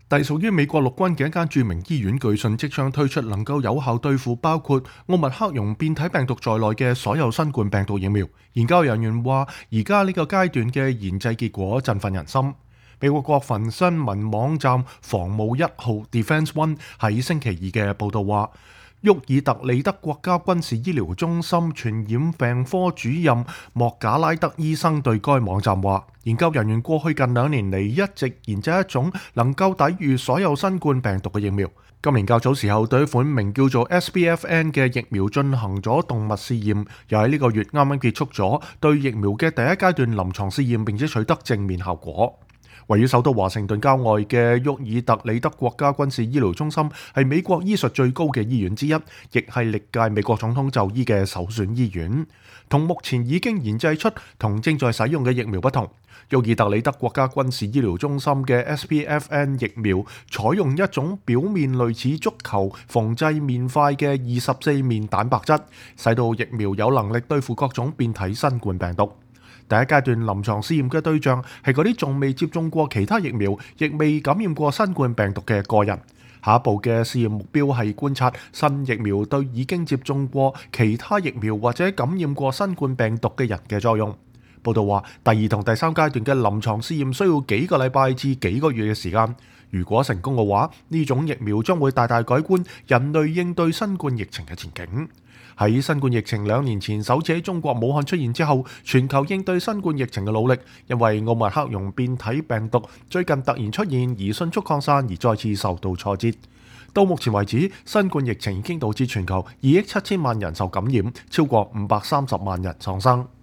隸屬於美國陸軍嘅一間著名醫院據信即將推出能夠有效對付包括奧密克戎變體病毒在內嘅所有新冠病毒疫苗。研究人員話，而家呢個階段嘅研製結果振奮人心。美國國防新聞網站防務1號 Defense One 喺星期二嘅報導話，沃爾特里德國家軍事醫療中心傳染病科主任莫賈拉德醫生對該網站話，研究人員過去近2年嚟一直研製一種能夠抵禦所有新冠病毒嘅疫苗。今年較早時候對一款名叫做 SBFN 嘅疫苗進行咗動物試驗，又喺呢個月啱啱結束咗對疫苗嘅第一階段臨床試驗，並且取得正面效果。位於首都華盛頓郊外嘅沃爾特里德國家軍事醫療中心係美國醫術最高嘅醫院之一，亦係歷屆美國總統就醫嘅首選醫院。同目前已經研製出同正在使用嘅疫苗不同，沃爾特里德國家軍事醫療中心嘅 SBFN 疫苗採用一種表面類似足球縫製面塊嘅24面蛋白質，使到疫苗有能力對付各種變體新冠病毒。第一階段臨床試驗嘅對象係嗰啲仲未接種過其他疫苗，亦未感染過新冠病毒嘅個人。下一步嘅試驗目標係觀察新疫苗對已經接種過其他疫苗或者感染過新冠病毒嘅人嘅作用。報道話，第2同第3階段嘅臨床試驗需要幾個禮拜至幾個月嘅時間。如果成功嘅話，呢種疫苗將會大大改觀人類應對新冠疫情嘅前景。喺新冠疫情2年前首次喺中國武漢出現之後，全球應對新冠疫情嘅努力，因為奧密克戎變體病毒最近突然出現而迅速擴散而再次受到挫折。到目前為止，新冠疫情已經導致全球2億7千萬人受感染，超過530萬人喪生。